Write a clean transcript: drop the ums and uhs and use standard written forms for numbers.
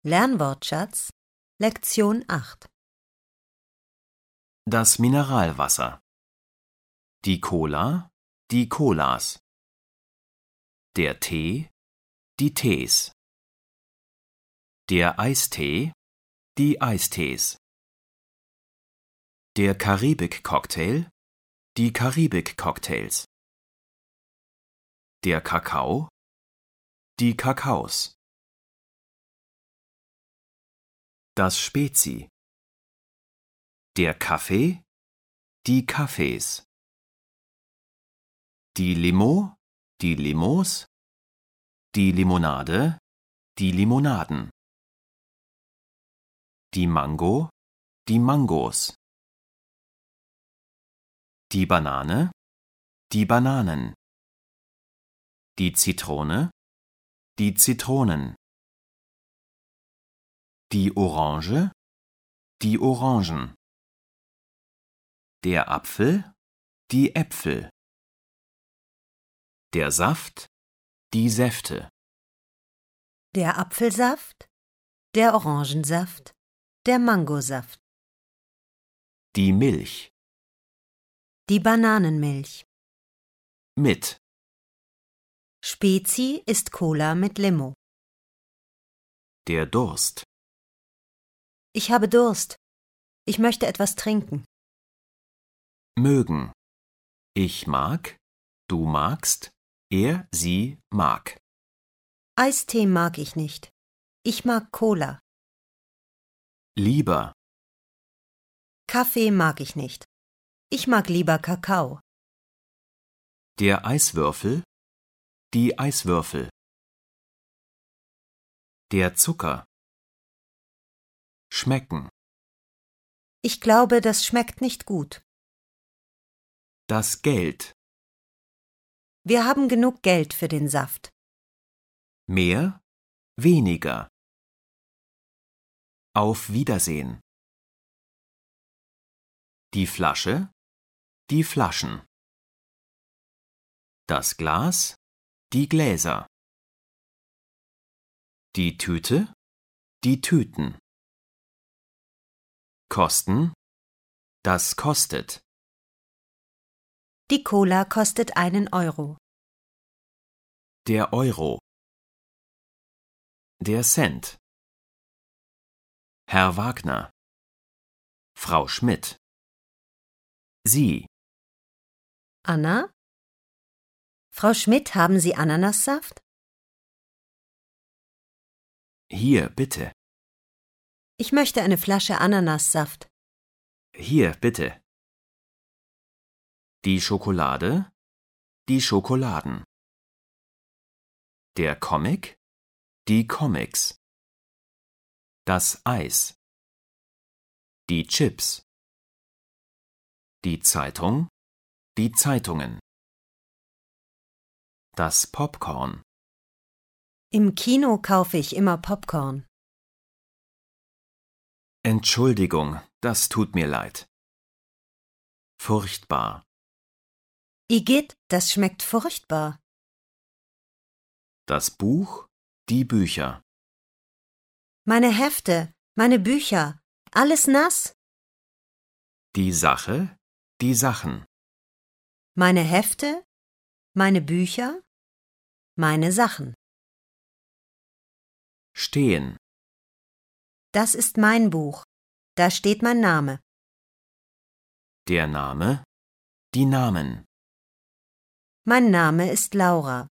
Lernwortschatz Lektion 8 Das Mineralwasser. Die Cola, die Colas. Der Tee, die Tees. Der Eistee, die Eistees. Der Karibik-Cocktail, die Karibik-Cocktails. Der Kakao, die Kakaos. Das Spezi. Der Kaffee, die Kaffees. Die Limo, die Limos. Die Limonade, die Limonaden. Die Mango, die Mangos. Die Banane, die Bananen. Die Zitrone, die Zitronen. Die Orange, die Orangen. Der Apfel, die Äpfel. Der Saft, die Säfte. Der Apfelsaft, der Orangensaft, der Mangosaft. Die Milch. Die Bananenmilch. Mit. Spezi ist Cola mit Limo. Der Durst. Ich habe Durst. Ich möchte etwas trinken. Mögen. Ich mag, du magst, er, sie mag. Eistee mag ich nicht. Ich mag Cola. Lieber. Kaffee mag ich nicht. Ich mag lieber Kakao. Der Eiswürfel, die Eiswürfel. Der Zucker. Schmecken. Ich glaube, das schmeckt nicht gut. Das Geld. Wir haben genug Geld für den Saft. Mehr, weniger. Auf Wiedersehen. Die Flasche, die Flaschen. Das Glas, die Gläser. Die Tüte, die Tüten. Kosten, das kostet. Die Cola kostet 1 Euro. Der Euro. Der Cent. Herr Wagner. Frau Schmidt. Sie. Anna? Frau Schmidt, haben Sie Ananassaft? Hier, bitte. Ich möchte eine Flasche Ananassaft. Hier, bitte. Die Schokolade, die Schokoladen. Der Comic, die Comics. Das Eis. Die Chips. Die Zeitung, die Zeitungen. Das Popcorn. Im Kino kaufe ich immer Popcorn. Entschuldigung, das tut mir leid. Furchtbar. Igitt, das schmeckt furchtbar. Das Buch, die Bücher. Meine Hefte, meine Bücher, alles nass. Die Sache, die Sachen. Meine Hefte, meine Bücher, meine Sachen. Stehen. Das ist mein Buch. Da steht mein Name. Der Name, die Namen. Mein Name ist Laura.